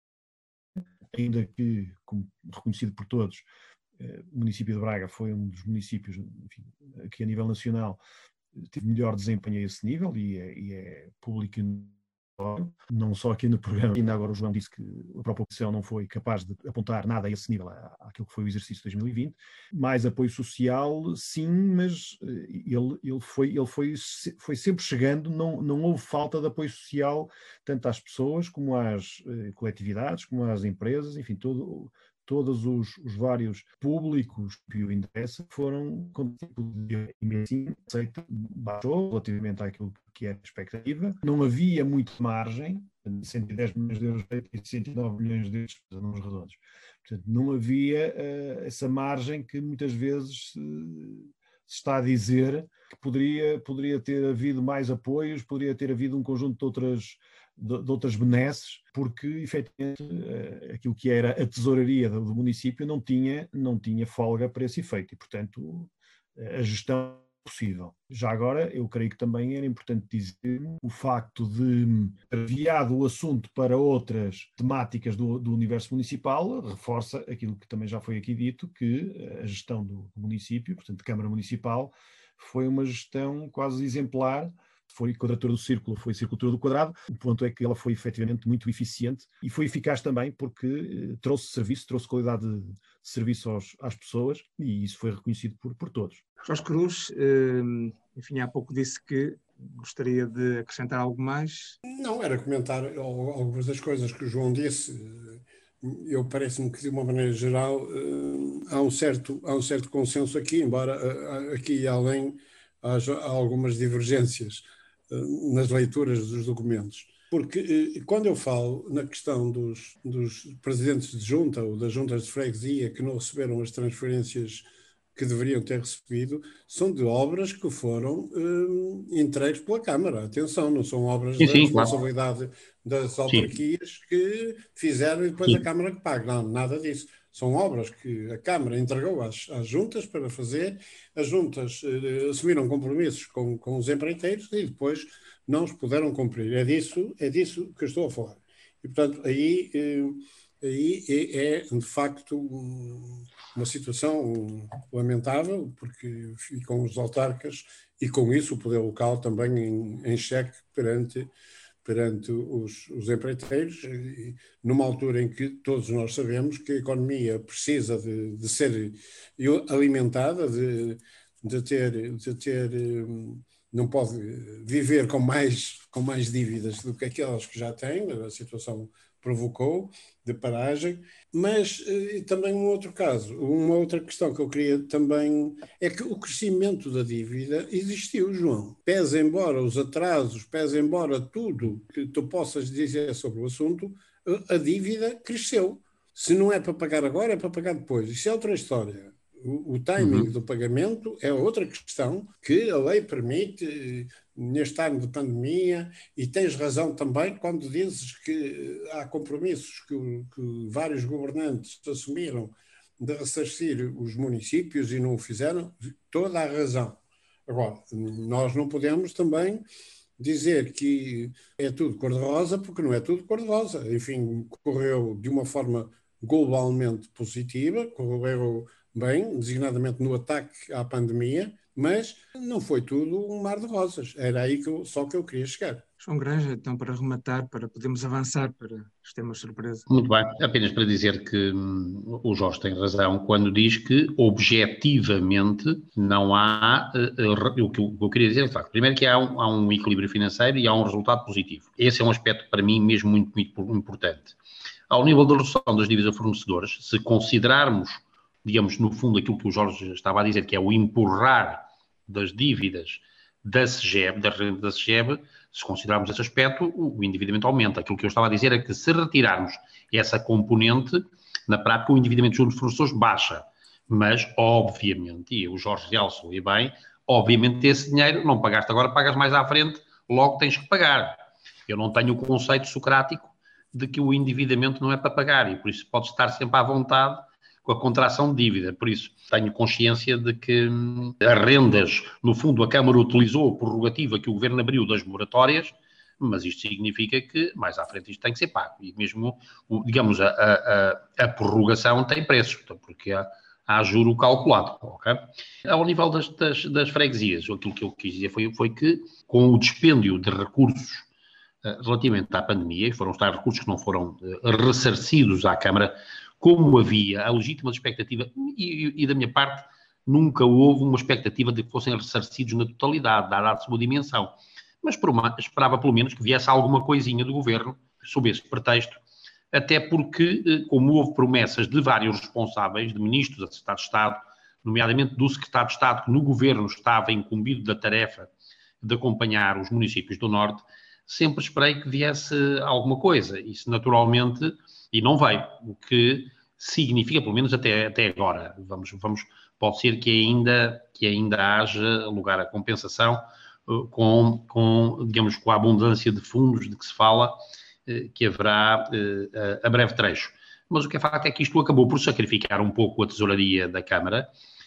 ainda que, como reconhecido por todos, o município de Braga foi um dos municípios, enfim, que a nível nacional teve melhor desempenho a esse nível e é, e é público e não só aqui no programa. Ainda agora o João disse que a própria oposição não foi capaz de apontar nada a esse nível, àquilo que foi o exercício de dois mil e vinte. Mais apoio social, sim, mas ele, ele, foi, ele foi, foi sempre chegando, não, não houve falta de apoio social, tanto às pessoas como às eh, coletividades, como às empresas, enfim, todo, todos os, os vários públicos que o interessa foram com tipo de aceita, baixou relativamente àquilo que é a expectativa. Não havia muita margem, cento e dez milhões de euros e cento e nove milhões de euros nos redondos. Portanto, não havia uh, essa margem que muitas vezes uh, se está a dizer que poderia, poderia ter havido mais apoios, poderia ter havido um conjunto de outras de, de outras benesses, porque efetivamente aquilo que era a tesouraria do, do município não tinha, não tinha folga para esse efeito e, portanto, a gestão possível. Já agora, eu creio que também era importante dizer o facto de ter enviado o assunto para outras temáticas do, do universo municipal, reforça aquilo que também já foi aqui dito, que a gestão do, do município, portanto, de Câmara Municipal, foi uma gestão quase exemplar. Foi quadratura do círculo, foi circulatura do quadrado. O ponto é que ela foi efetivamente muito eficiente e foi eficaz também porque eh, trouxe serviço, trouxe qualidade de serviço aos, às pessoas e isso foi reconhecido por, por todos. Jorge Cruz, eh, enfim, há pouco disse que gostaria de acrescentar algo mais. Não, era comentar algumas das coisas que o João disse. Eu parece-me que, de uma maneira geral, há um certo, há um certo consenso aqui, embora aqui e além haja algumas divergências nas leituras dos documentos. Porque quando eu falo na questão dos, dos presidentes de junta ou das juntas de freguesia que não receberam as transferências que deveriam ter recebido, são de obras que foram hum, entregues pela Câmara. Atenção, não são obras sim, da sim, responsabilidade claro. das autarquias sim. que fizeram e depois sim. a Câmara que paga. Não, nada disso. São obras que a Câmara entregou às, às juntas para fazer, as juntas eh, assumiram compromissos com, com os empreiteiros e depois não os puderam cumprir. É disso, é disso que eu estou a falar. E, portanto, aí, eh, aí é, é, de facto, um, uma situação lamentável, porque ficam os autarcas e, com isso, o poder local também em, em xeque perante perante os, os empreiteiros, numa altura em que todos nós sabemos que a economia precisa de, de ser alimentada, de, de, ter, de ter, não pode viver com mais, com mais dívidas do que aquelas que já tem, a situação provocou, de paragem, mas e também um outro caso, uma outra questão que eu queria também, é que o crescimento da dívida existiu, João. Pese embora os atrasos, pese embora tudo que tu possas dizer sobre o assunto, a dívida cresceu. Se não é para pagar agora, é para pagar depois. Isso é outra história. O, o timing uhum. do pagamento é outra questão que a lei permite neste ano de pandemia, e tens razão também quando dizes que há compromissos que, que vários governantes assumiram de ressarcir os municípios e não o fizeram, toda a razão. Agora, nós não podemos também dizer que é tudo cor-de-rosa, porque não é tudo cor-de-rosa. Enfim, correu de uma forma globalmente positiva, correu bem, designadamente no ataque à pandemia, Mas não foi tudo um mar de rosas. Era aí que eu, só que eu queria chegar. João Granja, então, para rematar, para podermos avançar para os temas surpresa. Muito bem, apenas para dizer que hum, o Jorge tem razão quando diz que objetivamente não há, uh, uh, o, que eu, o que eu queria dizer, de facto, primeiro que há um, há um equilíbrio financeiro e há um resultado positivo. Esse é um aspecto para mim mesmo muito, muito importante. Ao nível da redução das dívidas a fornecedores, se considerarmos, digamos, no fundo aquilo que o Jorge estava a dizer, que é o empurrar das dívidas da SEGEB, da renda da SEGEB, se considerarmos esse aspecto, o endividamento aumenta. Aquilo que eu estava a dizer é que se retirarmos essa componente, na prática o endividamento junto dos fornecedores baixa. Mas, obviamente, e o Jorge realçou e bem, obviamente esse dinheiro não pagaste agora, pagas mais à frente, logo tens que pagar. Eu não tenho o conceito socrático de que o endividamento não é para pagar e por isso pode estar sempre à vontade com a contração de dívida. Por isso, tenho consciência de que hum, as rendas, no fundo, a Câmara utilizou a prerrogativa que o Governo abriu das moratórias, mas isto significa que, mais à frente, isto tem que ser pago. E mesmo, o, digamos, a, a, a prorrogação tem preço, porque há, há juro calculado. Okay? Ao nível das, das, das freguesias, aquilo que eu quis dizer foi, foi que, com o dispêndio de recursos uh, relativamente à pandemia, e foram os tais recursos que não foram uh, ressarcidos à Câmara, como havia a legítima expectativa, e, e da minha parte, nunca houve uma expectativa de que fossem ressarcidos na totalidade, dada a sua dimensão. Mas por uma, esperava pelo menos que viesse alguma coisinha do Governo, sob esse pretexto, até porque, como houve promessas de vários responsáveis, de ministros, de Secretário de Estado, nomeadamente do Secretário de Estado, que no Governo estava incumbido da tarefa de acompanhar os municípios do Norte, sempre esperei que viesse alguma coisa. Isso, naturalmente, e não veio, o que significa, pelo menos até, até agora, vamos, vamos, pode ser que ainda, que ainda haja lugar à compensação uh, com, com, digamos, com a abundância de fundos de que se fala, uh, que haverá uh, a breve trecho. Mas o que é facto é que isto acabou por sacrificar um pouco a tesouraria da Câmara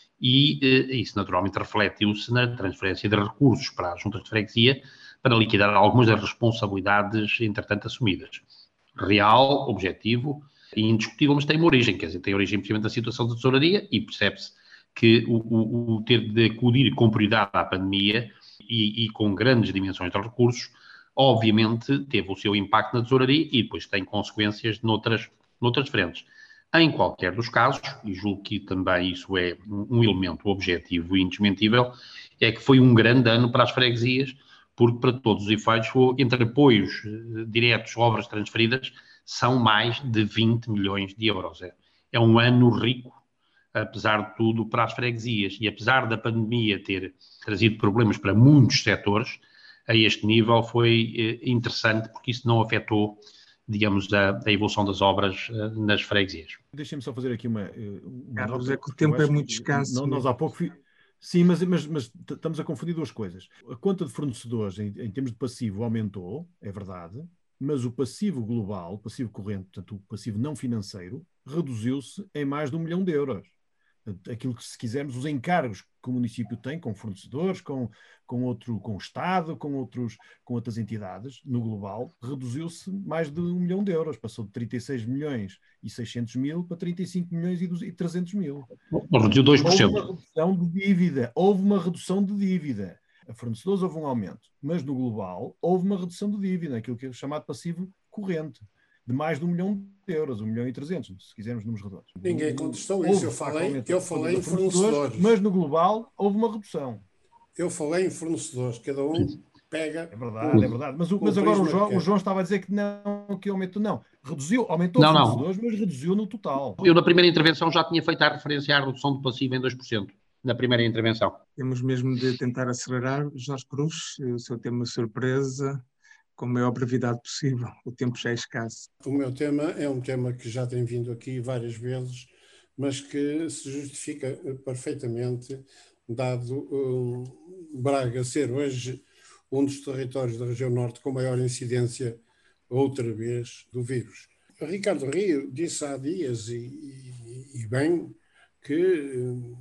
e uh, isso naturalmente refletiu-se na transferência de recursos para as juntas de freguesia para liquidar algumas das responsabilidades, entretanto, assumidas. Real, objetivo e indiscutível, mas tem uma origem, quer dizer, tem origem precisamente da situação da tesouraria e percebe-se que o, o, o ter de acudir com prioridade à pandemia e, e com grandes dimensões de recursos, obviamente teve o seu impacto na tesouraria e depois tem consequências noutras, noutras frentes. Em qualquer dos casos, e julgo que também isso é um elemento objetivo e indesmentível, é que foi um grande ano para as freguesias, porque para todos os efeitos, entre apoios diretos, obras transferidas, são mais de vinte milhões de euros. É, é um ano rico, apesar de tudo, para as freguesias. E apesar da pandemia ter trazido problemas para muitos setores, a este nível foi eh, interessante, porque isso não afetou, digamos, a, a evolução das obras eh, nas freguesias. Deixem-me só fazer aqui uma, uma Carlos, nota, é que o tempo é muito que, escasso. Não, nós há pouco... Sim, mas, mas, mas estamos a confundir duas coisas. A conta de fornecedores em, em termos de passivo aumentou, é verdade, mas o passivo global, o passivo corrente, portanto o passivo não financeiro, reduziu-se em mais de um milhão de euros. Aquilo que, se quisermos, os encargos que o município tem com fornecedores, com, com, outro, com o Estado, com, outros, com outras entidades, no global, reduziu-se mais de um milhão de euros. Passou de trinta e seis milhões e seiscentos mil para trinta e cinco milhões e trezentos mil. Reduziu dois por cento. Houve uma redução de dívida. Houve uma redução de dívida. A fornecedores houve um aumento, mas no global houve uma redução de dívida, aquilo que é chamado passivo corrente, de mais de um milhão de euros, um milhão e trezentos, se quisermos números redondos. Ninguém contestou isso, eu falei, eu falei em fornecedores, fornecedores. Mas no global houve uma redução. Eu falei em fornecedores, cada um pega... É verdade, o, é verdade. Mas, o, mas agora o João, o João estava a dizer que não, que aumentou, não. Reduziu, aumentou não, fornecedores, não. mas reduziu no total. Eu na primeira intervenção já tinha feito a referência à redução do passivo em dois por cento. Na primeira intervenção. Temos mesmo de tentar acelerar. Jorge Cruz, o seu tema surpresa, com a maior brevidade possível. O tempo já é escasso. O meu tema é um tema que já tem vindo aqui várias vezes, mas que se justifica perfeitamente, dado um, Braga ser hoje um dos territórios da região norte com maior incidência, outra vez, do vírus. O Ricardo Rio disse há dias, e, e, e bem, que um,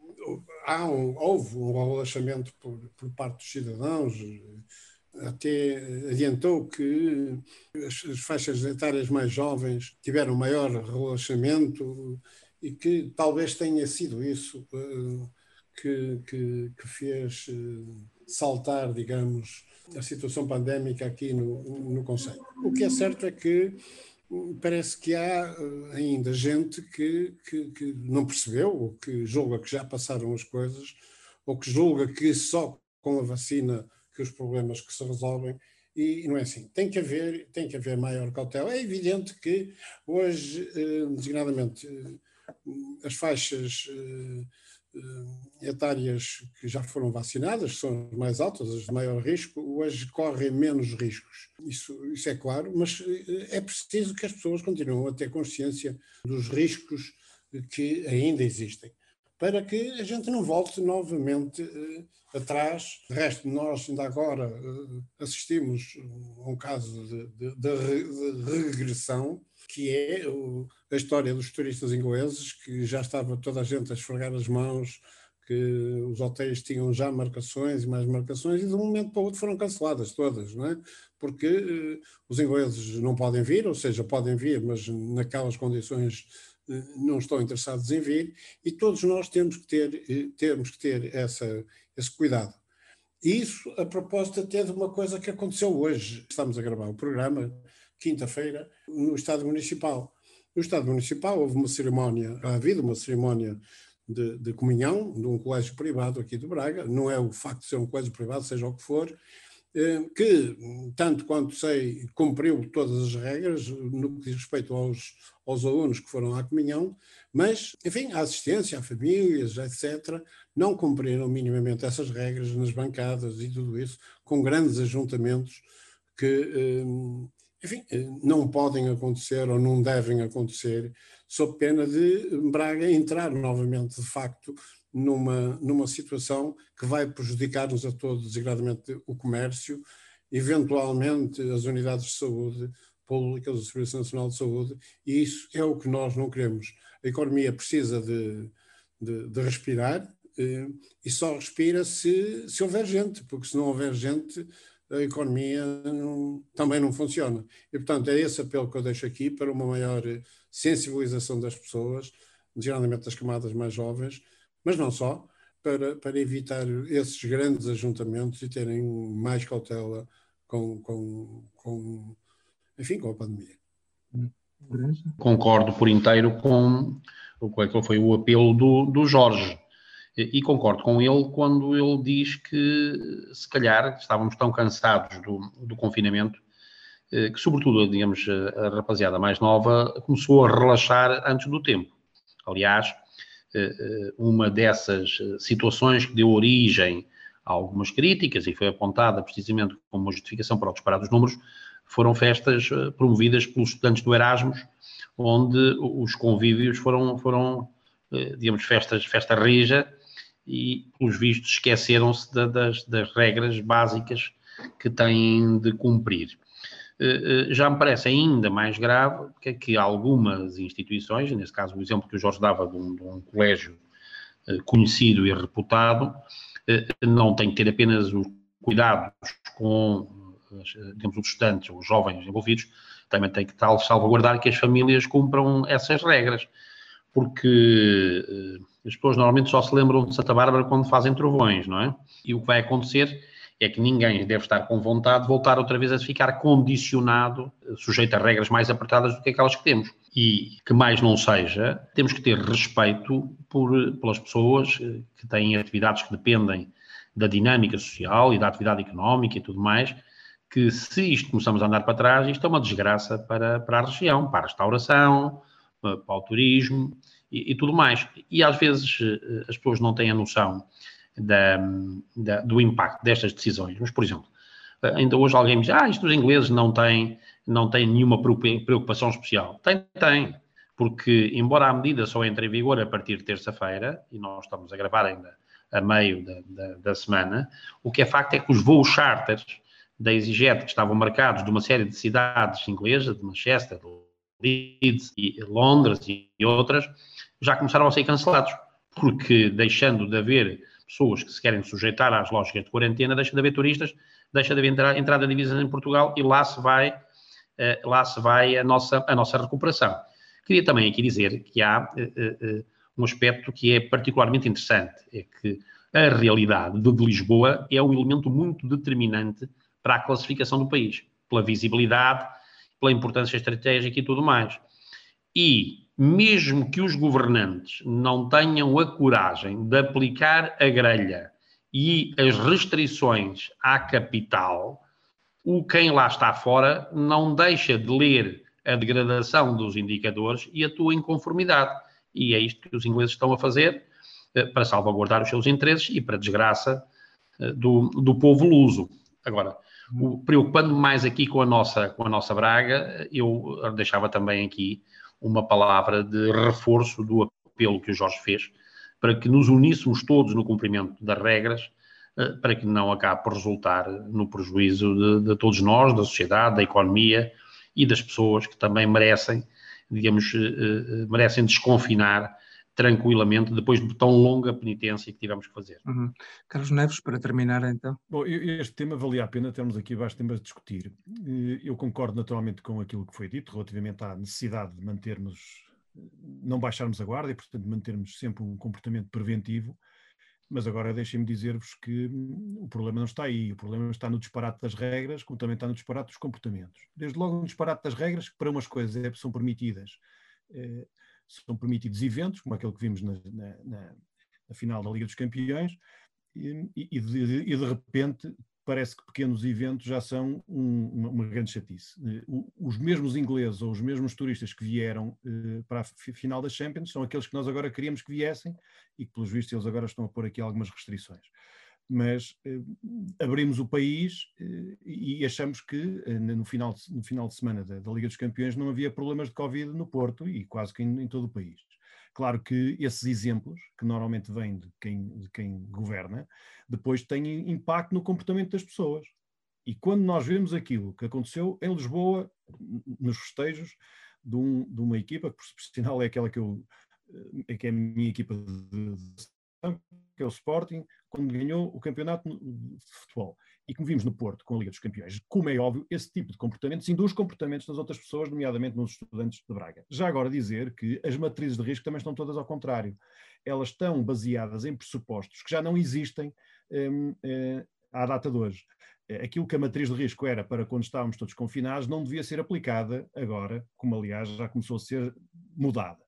há um, houve um relaxamento por, por parte dos cidadãos, até adiantou que as, as faixas etárias mais jovens tiveram maior relaxamento e que talvez tenha sido isso uh, que, que, que fez saltar, digamos, a situação pandémica aqui no, no concelho. O que é certo é que parece que há ainda gente que, que, que não percebeu, ou que julga que já passaram as coisas, ou que julga que só com a vacina que os problemas que se resolvem, e não é assim. Tem que haver, tem que haver maior cautela. É evidente que hoje, designadamente, as faixas etárias que já foram vacinadas, que são as mais altas, as de maior risco, hoje correm menos riscos. Isso, isso é claro, mas é preciso que as pessoas continuem a ter consciência dos riscos que ainda existem, para que a gente não volte novamente uh, atrás. De resto, nós ainda agora uh, assistimos a um caso de, de, de, de regressão, que é uh, a história dos turistas ingleses, que já estava toda a gente a esfregar as mãos, que os hotéis tinham já marcações e mais marcações, e de um momento para o outro foram canceladas todas, não é? Porque uh, os ingleses não podem vir, ou seja, podem vir, mas naquelas condições não estão interessados em vir, e todos nós temos que ter, temos que ter essa, esse cuidado. E isso a propósito até de uma coisa que aconteceu hoje. Estamos a gravar o programa, quinta-feira, no Estado Municipal. No Estado Municipal houve uma cerimónia, ha havido uma cerimónia de, de comunhão de um colégio privado aqui de Braga. Não é o facto de ser um colégio privado, seja o que for, que, tanto quanto sei, cumpriu todas as regras no que diz respeito aos, aos alunos que foram à comunhão, mas, enfim, a assistência, a famílias, etcétera, não cumpriram minimamente essas regras nas bancadas e tudo isso, com grandes ajuntamentos que, enfim, não podem acontecer ou não devem acontecer, sob pena de Braga entrar novamente, de facto, Numa, numa situação que vai prejudicar-nos a todos, desagradamente o comércio, eventualmente as unidades de saúde públicas, o Serviço Nacional de Saúde, e isso é o que nós não queremos. A economia precisa de, de, de respirar, eh, e só respira se, se houver gente, porque se não houver gente, a economia não, também não funciona. E, portanto, é esse apelo que eu deixo aqui para uma maior sensibilização das pessoas, geralmente das camadas mais jovens, mas não só, para, para evitar esses grandes ajuntamentos e terem mais cautela com, com, com, enfim, com a pandemia. Concordo por inteiro com o que foi o apelo do, do Jorge, e concordo com ele quando ele diz que, se calhar, estávamos tão cansados do, do confinamento que, sobretudo, digamos, a rapaziada mais nova começou a relaxar antes do tempo. Aliás, uma dessas situações que deu origem a algumas críticas e foi apontada precisamente como uma justificação para o disparar dos números, foram festas promovidas pelos estudantes do Erasmus, onde os convívios foram, foram digamos, festas, festa rija, e, pelos vistos, esqueceram-se da, das, das regras básicas que têm de cumprir. Já me parece ainda mais grave que, que algumas instituições, nesse caso o exemplo que o Jorge dava de um, de um colégio conhecido e reputado, não tem que ter apenas os cuidados com, digamos, os estudantes, os jovens envolvidos, também tem que tal salvaguardar que as famílias cumpram essas regras, porque as pessoas normalmente só se lembram de Santa Bárbara quando fazem trovões, não é? E o que vai acontecer é que ninguém deve estar com vontade de voltar outra vez a ficar condicionado, sujeito a regras mais apertadas do que aquelas que temos. E que mais não seja, temos que ter respeito por, pelas pessoas que têm atividades que dependem da dinâmica social e da atividade económica e tudo mais, que se isto começamos a andar para trás, isto é uma desgraça para, para a região, para a restauração, para o turismo e, e tudo mais. E às vezes as pessoas não têm a noção Da, da, do impacto destas decisões. Mas, por exemplo, ainda hoje alguém me diz, ah, isto os ingleses não têm, não têm nenhuma preocupação especial. Tem, tem, porque embora a medida só entre em vigor a partir de terça-feira, e nós estamos a gravar ainda a meio da, da, da semana, o que é facto é que os voos charters da EasyJet que estavam marcados de uma série de cidades inglesas, de Manchester, Leeds, e Londres e outras, já começaram a ser cancelados, porque deixando de haver pessoas que se querem sujeitar às lógicas de quarentena, deixa de haver turistas, deixa de haver entrada, entrada de divisas em Portugal e lá se vai, lá se vai a, nossa, a nossa recuperação. Queria também aqui dizer que há uh, uh, um aspecto que é particularmente interessante, é que a realidade de Lisboa é um elemento muito determinante para a classificação do país, pela visibilidade, pela importância estratégica e tudo mais. E mesmo que os governantes não tenham a coragem de aplicar a grelha e as restrições à capital, o quem lá está fora não deixa de ler a degradação dos indicadores e atua em conformidade. E é isto que os ingleses estão a fazer para salvaguardar os seus interesses e para desgraça do, do povo luso. Agora, o, preocupando-me mais aqui com a, nossa, com a nossa Braga, eu deixava também aqui uma palavra de reforço do apelo que o Jorge fez, para que nos uníssemos todos no cumprimento das regras, para que não acabe por resultar no prejuízo de, de todos nós, da sociedade, da economia e das pessoas que também merecem, digamos, merecem desconfinar tranquilamente depois de tão longa penitência que tivemos que fazer. Uhum. Carlos Neves, para terminar então. Bom, este tema valia a pena termos aqui vários temas a discutir. Eu concordo naturalmente com aquilo que foi dito relativamente à necessidade de mantermos, não baixarmos a guarda e, portanto, mantermos sempre um comportamento preventivo, mas agora deixem-me dizer-vos que o problema não está aí, o problema está no disparate das regras, como também está no disparate dos comportamentos. Desde logo no disparate das regras, que para umas coisas é, são permitidas, é, são permitidos eventos, como aquele que vimos na, na, na, na final da Liga dos Campeões, e, e, de, e de repente parece que pequenos eventos já são um, uma, uma grande chatice. Os mesmos ingleses ou os mesmos turistas que vieram uh, para a final da Champions são aqueles que nós agora queríamos que viessem e que, pelos vistos, eles agora estão a pôr aqui algumas restrições. Mas uh, abrimos o país uh, e achamos que uh, no, final de, no final de semana da, da Liga dos Campeões não havia problemas de Covid no Porto e quase que em, em todo o país. Claro que esses exemplos, que normalmente vêm de quem, de quem governa, depois têm impacto no comportamento das pessoas. E quando nós vemos aquilo que aconteceu em Lisboa, nos festejos de, um, de uma equipa, que por sinal é aquela que, eu, é, que é a minha equipa de, de que é o Sporting, quando ganhou o campeonato de futebol. E como vimos no Porto, com a Liga dos Campeões, como é óbvio, esse tipo de comportamentos induz comportamentos nas outras pessoas, nomeadamente nos estudantes de Braga. Já agora dizer que as matrizes de risco também estão todas ao contrário. Elas estão baseadas em pressupostos que já não existem hum, hum, à data de hoje. Aquilo que a matriz de risco era para quando estávamos todos confinados não devia ser aplicada agora, como aliás já começou a ser mudada.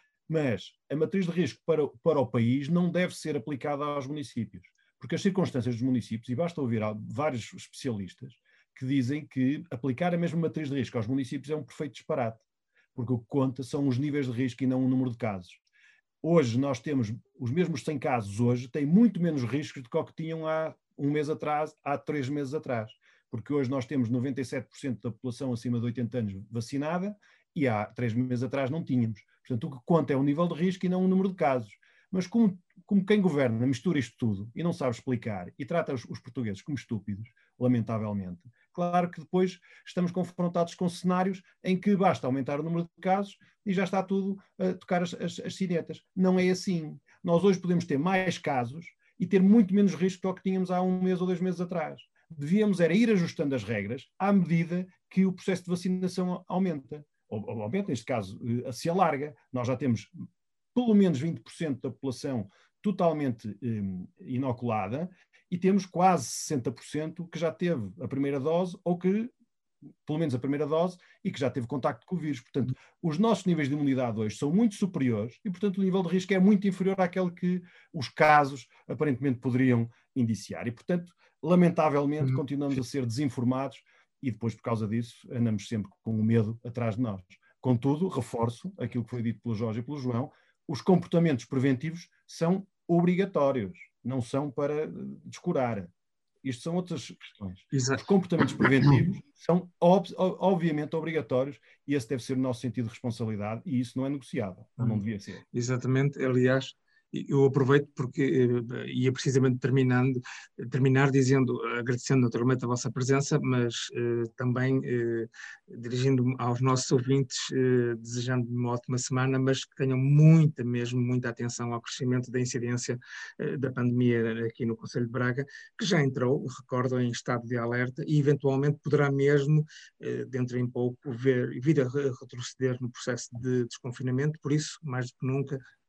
Mas a matriz de risco para, para o país não deve ser aplicada aos municípios, porque as circunstâncias dos municípios, e basta ouvir vários especialistas que dizem que aplicar a mesma matriz de risco aos municípios é um perfeito disparate, porque o que conta são os níveis de risco e não o número de casos. Hoje nós temos os mesmos cem casos, hoje têm muito menos riscos do que o que tinham há um mês atrás, há três meses atrás, porque hoje nós temos noventa e sete por cento da população acima de oitenta anos vacinada e há três meses atrás não tínhamos. Portanto, o que conta é o nível de risco e não o número de casos. Mas como, como quem governa mistura isto tudo e não sabe explicar e trata os, os portugueses como estúpidos, lamentavelmente, claro que depois estamos confrontados com cenários em que basta aumentar o número de casos e já está tudo a tocar as, as, as sinetas. Não é assim. Nós hoje podemos ter mais casos e ter muito menos risco do que tínhamos há um mês ou dois meses atrás. Devíamos era ir ajustando as regras à medida que o processo de vacinação aumenta. Ou, aumenta, neste caso, se alarga. Nós já temos pelo menos vinte por cento da população totalmente um, inoculada e temos quase sessenta por cento que já teve a primeira dose ou que, pelo menos a primeira dose, e que já teve contacto com o vírus. Portanto, os nossos níveis de imunidade hoje são muito superiores e, portanto, o nível de risco é muito inferior àquele que os casos aparentemente poderiam indiciar. E, portanto, lamentavelmente, uhum. continuamos a ser desinformados e depois, por causa disso, andamos sempre com o medo atrás de nós. Contudo, reforço aquilo que foi dito pelo Jorge e pelo João, os comportamentos preventivos são obrigatórios, não são para descurar. Isto são outras questões. Exato. Os comportamentos preventivos são ob obviamente obrigatórios e esse deve ser o nosso sentido de responsabilidade e isso não é negociável, hum. não devia ser. Exatamente, aliás, eu aproveito porque ia precisamente terminando, terminar dizendo, agradecendo naturalmente a vossa presença, mas eh, também eh, dirigindo-me aos nossos ouvintes, eh, desejando uma ótima semana, mas que tenham muita, mesmo muita atenção ao crescimento da incidência eh, da pandemia aqui no Concelho de Braga, que já entrou, recordo, em estado de alerta e eventualmente poderá mesmo, eh, dentro em pouco, ver, vir a retroceder no processo de desconfinamento. Por isso, mais do que nunca,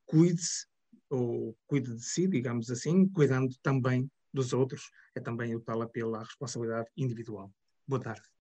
cuide-se, ou cuide de si, digamos assim, cuidando também dos outros. É também o tal apelo à responsabilidade individual. Boa tarde.